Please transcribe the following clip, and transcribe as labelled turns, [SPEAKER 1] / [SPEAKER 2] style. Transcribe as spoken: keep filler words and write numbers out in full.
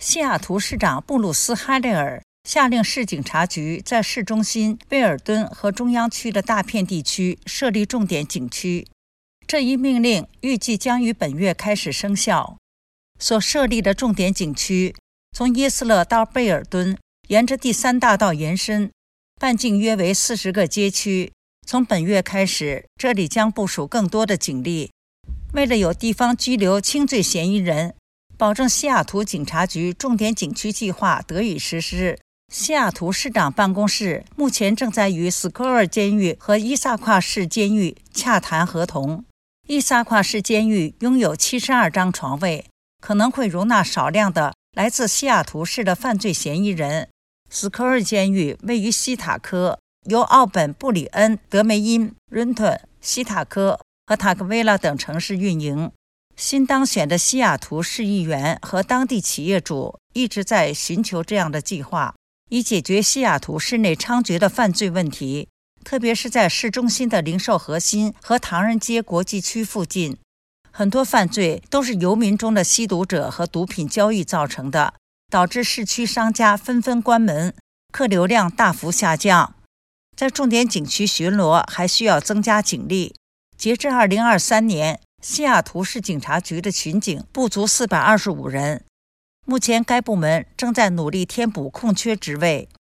[SPEAKER 1] 西雅图市长布鲁斯·哈雷尔下令市警察局在市中心、贝尔敦和中央区的大片地区设立重点景区。这一命令预计将于本月开始生效。所设立的重点景区从耶斯勒到贝尔敦，沿着第三大道延伸，半径约为四十个街区。从本月开始，这里将部署更多的警力。为了有地方拘留轻罪嫌疑人，保证西雅图警察局重点景区计划得以实施，西雅图市长办公室目前正在与斯科尔监狱和伊萨夸市监狱洽谈合同。伊萨夸市监狱拥有七十二张床位，可能会容纳少量的来自西雅图市的犯罪嫌疑人。斯科尔监狱位于西塔科，由奥本、布里恩、德梅因、伦敦、西塔科和塔克维拉等城市运营。新当选的西雅图市议员和当地企业主一直在寻求这样的计划，以解决西雅图市内猖獗的犯罪问题，特别是在市中心的零售核心和唐人街国际区附近。很多犯罪都是游民中的吸毒者和毒品交易造成的，导致市区商家纷纷关门，客流量大幅下降。在重点景区巡逻还需要增加警力。截至二零二三年，西雅图市警察局的巡警不足四百二十五人。目前该部门正在努力填补空缺职位。